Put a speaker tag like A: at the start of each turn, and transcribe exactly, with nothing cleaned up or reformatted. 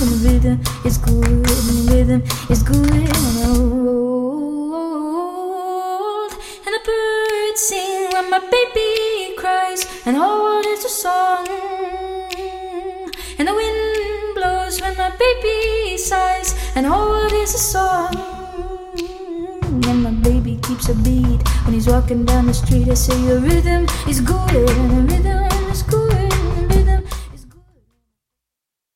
A: and the rhythm is good, and the rhythm is good, and old. And the birds sing when my baby cries, and old is the song. And the wind blows when my baby sighs, and old is the song. And my baby keeps a beat when he's walking down the street. I say your rhythm is good, and the rhythm is good.